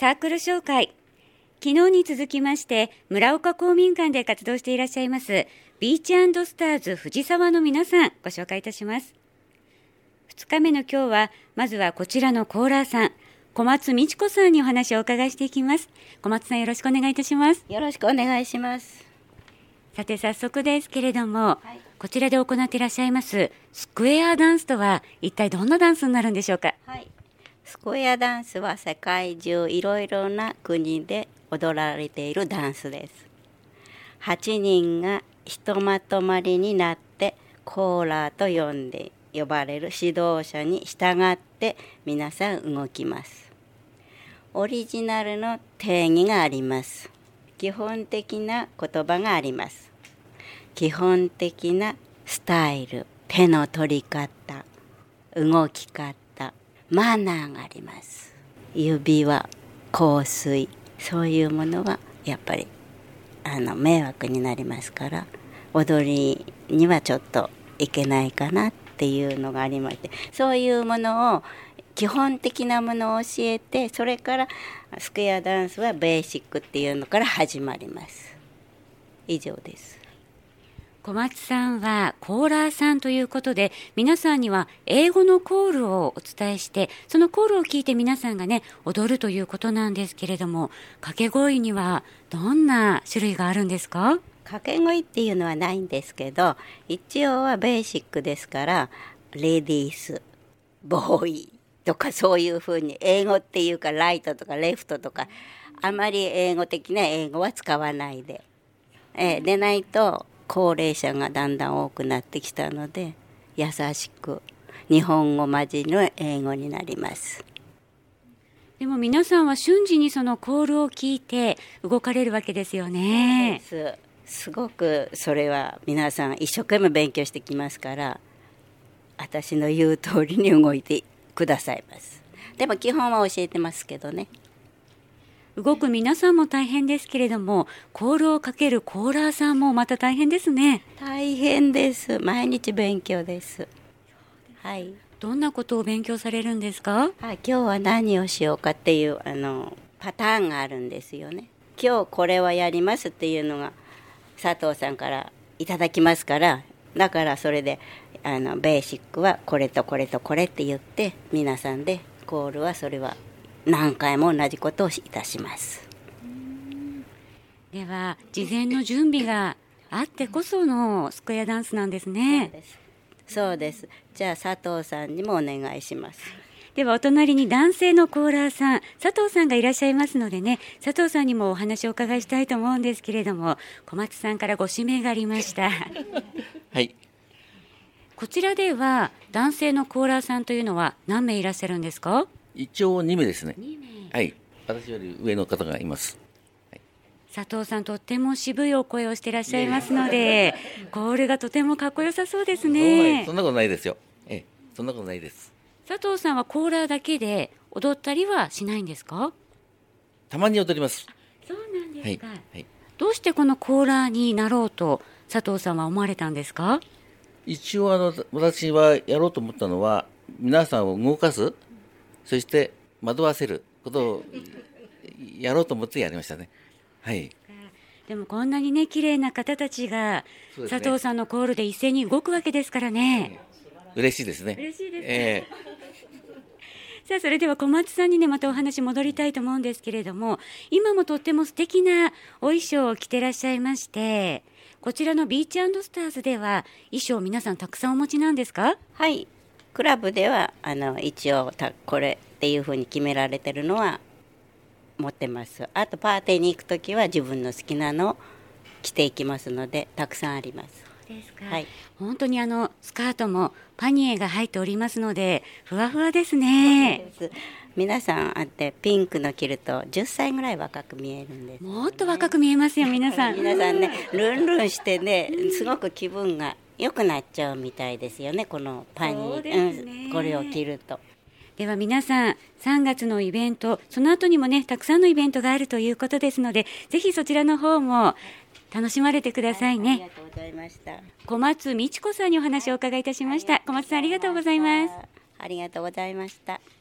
サークル紹介。昨日に続きまして村岡公民館で活動していらっしゃいますビーチ&スターズ藤沢の皆さん、ご紹介いたします。2日目の今日はまずはこちらのコーラーさん、小松美智子さんにお話をお伺いしていきます。小松さん、よろしくお願いいたします。 よろしくお願いします。 さて早速ですけれども、こちらで行っていらっしゃいますスクエアダンスとは一体どんなダンスになるんでしょうか。 スクエアダンスは世界中いろいろな国で踊られているダンスです。8人がひとまとまりになってコーラーと呼ばれる指導者に従って皆さん動きます。オリジナルの定義があります。基本的な言葉があります。基本的なスタイル、手の取り方、動き方、マナーがあります。指輪、香水、そういうものはやっぱり迷惑になりますから、踊りにはちょっといけないかなっていうのがありまして、そういうものを基本的なものを教えて、それからスクエアダンスはベーシックっていうのから始まります。以上です。 小松さんはコーラーさんということで、皆さんには英語のコールをお伝えして、そのコールを聞いて皆さんがね踊るということなんですけれども、掛け声にはどんな種類があるんですか。 掛け声っていうのはないんですけど、一応はベーシックですから、レディース、ボーイとかそういうふうに、英語っていうかライトとかレフトとか、あまり英語的な英語は使わないで、でないと高齢者がだんだん多くなってきたので、優しく日本語混じりの英語になります。 でも皆さんは瞬時にそのコールを聞いて動かれるわけですよね。 すごくそれは皆さん一生懸命勉強してきますから、私の言う通りに動いてくださいます。でも基本は教えてますけどね。 動く皆さんも大変ですけれども、コールをかけるコーラーさんもまた大変ですね。 大変です。毎日勉強です。 どんなことを勉強されるんですか。 今日は何をしようかっていうパターンがあるんですよね。今日これはやりますっていうのが佐藤さんからいただきますから、だからそれでベーシックはこれとこれとこれって言って、皆さんでコールはそれは何回も同じことをいたします。 では事前の準備があってこそのスクエアダンスなんですね。 そうです。じゃあ佐藤さんにもお願いします。 ではお隣に男性のコーラーさん、佐藤さんがいらっしゃいますのでね、佐藤さんにもお話をお伺いしたいと思うんですけれども、小松さんからご指名がありましたはい。 こちらでは男性のコーラーさんというのは何名いらっしゃるんですか。 一応2名ですね。 2名。 はい。私より上の方がいます。 佐藤さん、とっても渋いお声をしていらっしゃいますので、コールがとてもかっこよさそうですね。 そんなことないですよ。そんなことないです。 佐藤さんはコーラーだけで踊ったりはしないんですか。 たまに踊ります。 そうなんですか。どうしてこのコーラーになろうと佐藤さんは思われたんですか。 一応私はやろうと思ったのは、皆さんを動かす、そして惑わせることをやろうと思ってやりましたね。 でもこんなにね綺麗な方たちが、佐藤さんのコールで一斉に動くわけですからね。 嬉しいですね。 嬉しいですね。さあそれでは小松さんにねまたお話戻りたいと思うんですけれども、今もとっても素敵なお衣装を着てらっしゃいまして、こちらのビーチ&スターズでは衣装皆さんたくさんお持ちなんですか。 はい、クラブでは一応これっていうふうに決められてるのは持ってます。あとパーティーに行くときは自分の好きなのを着ていきますので、たくさんあります。 そうですか。本当にスカートもパニエが入っておりますのでふわふわですね。 そうです。皆さんピンクの着ると10歳ぐらい若く見えるんです。 もっと若く見えますよ皆さん。 皆さんね、ルンルンしてね、すごく気分が良くなっちゃうみたいですよね、このパニー、これを着ると。 では皆さん3月のイベント、その後にもねたくさんのイベントがあるということですので、ぜひそちらの方も楽しまれてくださいね。 ありがとうございました。 小松美智子さんにお話をお伺いいたしました。小松さんありがとうございます。 ありがとうございました。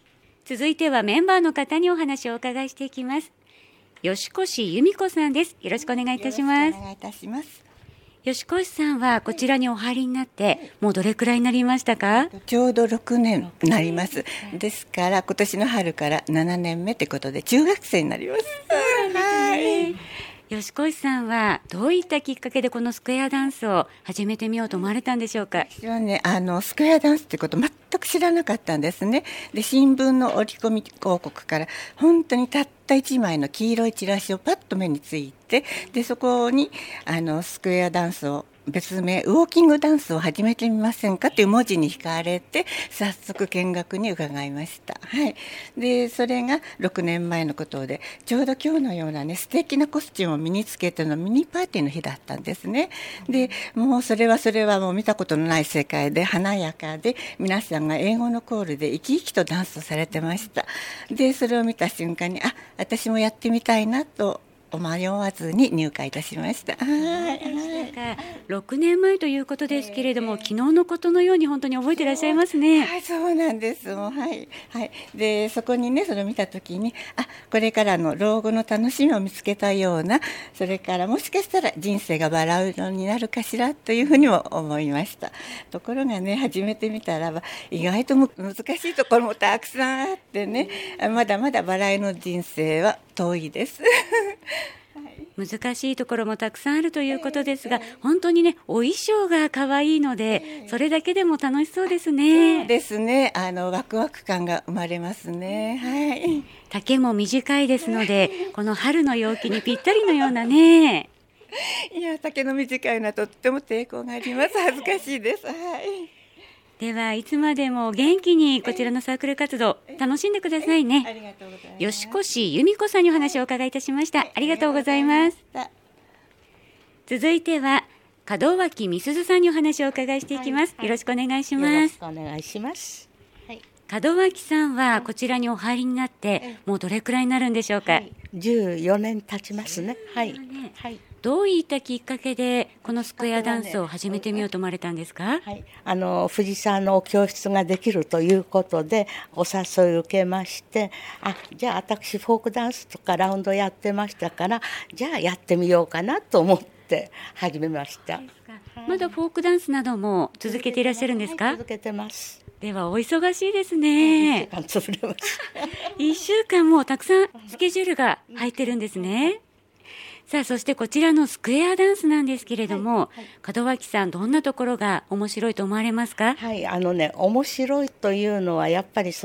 続いてはメンバーの方にお話をお伺いしていきます。吉越由美子さんです。よろしくお願いいたします。 お願いいたします。 吉越さんはこちらにお入りになってもうどれくらいになりましたか？ ちょうど6年になります。ですから今年の春から7年目ということで中学生になります。はい。 吉越さんはどういったきっかけでこのスクエアダンスを始めてみようと思われたんでしょうか？ 私はね、スクエアダンスってこと全く知らなかったんですね。で、新聞の折り込み広告から本当にたった1枚の黄色いチラシをパッと目について、でそこにスクエアダンスを別名ウォーキングダンスを始めてみませんかという文字に惹かれて早速見学に伺いました。はい。でそれが6年前のことで、ちょうど今日のようなね素敵なコスチュームを身につけてのミニパーティーの日だったんですね。でもうそれはもう見たことのない世界で華やかで、皆さんが英語のコールで生き生きとダンスをされてました。でそれを見た瞬間に私もやってみたいなと迷わずに入会いたしました。 6年前ということですけれども、昨日のことのように本当に覚えていらっしゃいますね。 はい、そうなんです。はい、はい。でそこにねそれを見たときにこれからの老後の楽しみを見つけたような、それからもしかしたら人生がバラ色になるかしらというふうにも思いました。ところがね始めてみたら意外と難しいところもたくさんあってね、まだまだバラ色の人生は遠いです。 難しいところもたくさんあるということですが、本当にねお衣装が可愛いのでそれだけでも楽しそうですね。 そうですね、ワクワク感が生まれますね。はい。 丈も短いですのでこの春の陽気にぴったりのようなね。 いや、丈の短いのはとっても抵抗があります。恥ずかしいです。はい。 ではいつまでも元気にこちらのサークル活動楽しんでくださいね。 ありがとうございます。 吉越由美子さんにお話をお伺いいたしました。ありがとうございます。続いては門脇美鈴さんにお話をお伺いしていきます。よろしくお願いします。 よろしくお願いします。 門脇さんはこちらにお入りになってもうどれくらいになるんでしょうか ？14年経ちますね。はい。 どういったきっかけでこのスクエアダンスを始めてみようと思われたんですか？ はい、藤沢の教室ができるということでお誘いを受けまして、じゃあ私フォークダンスとかラウンドやってましたから、じゃあやってみようかなと思って始めました。 まだフォークダンスなども続けていらっしゃるんですか？ 続けてます。 ではお忙しいですね。 1週間潰れました。 1週間もたくさんスケジュールが入ってるんですね。さあそしてこちらのスクエアダンスなんですけれども、門脇さんどんなところが面白いと思われますか？ はい、面白いというのはやっぱり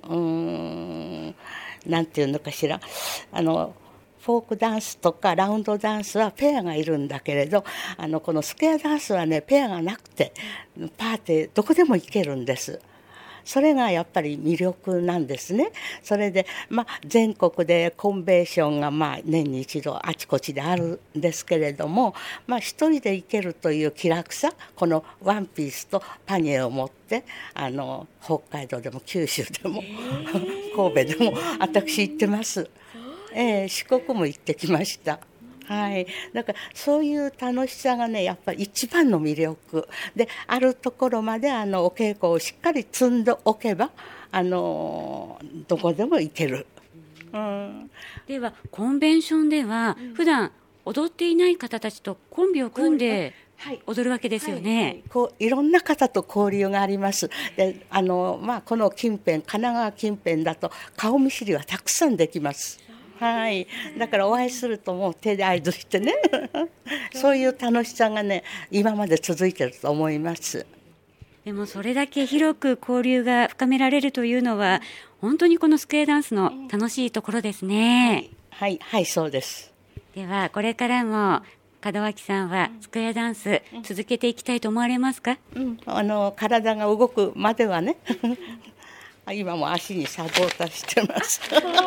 なんていうのかしら、フォークダンスとかラウンドダンスはペアがいるんだけれど、このスクエアダンスはねペアがなくてパーティーどこでも行けるんです。それがやっぱり魅力なんですね。それで、全国でコンベンションが年に一度あちこちであるんですけれども、一人で行けるという気楽さ、このワンピースとパニエを持って北海道でも九州でも神戸でも私行ってます。四国も行ってきました。はい、だからそういう楽しさがねやっぱり一番の魅力で、あるところまでお稽古をしっかり積んでおけばどこでも行ける。 ではコンベンションでは普段踊っていない方たちとコンビを組んで踊るわけですよね。 いろんな方と交流があります。でこの近辺神奈川近辺だと顔見知りはたくさんできます。はい、だからお会いするともう手で合図してねそういう楽しさがね今まで続いていると思います。 でもそれだけ広く交流が深められるというのは本当にこのスクエアダンスの楽しいところですね。 はい、はい、そうです。 ではこれからも門脇さんはスクエアダンス続けていきたいと思われますか？ 体が動くまではね今も足にサポーターしてます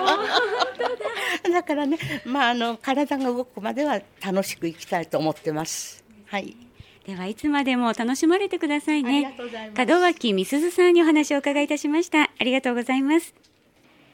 だからね、体が動くまでは楽しく生きたいと思ってます。はい。 ではいつまでも楽しまれてくださいね。 ありがとうございます。 門脇美鈴さんにお話を伺いいたしました。ありがとうございます。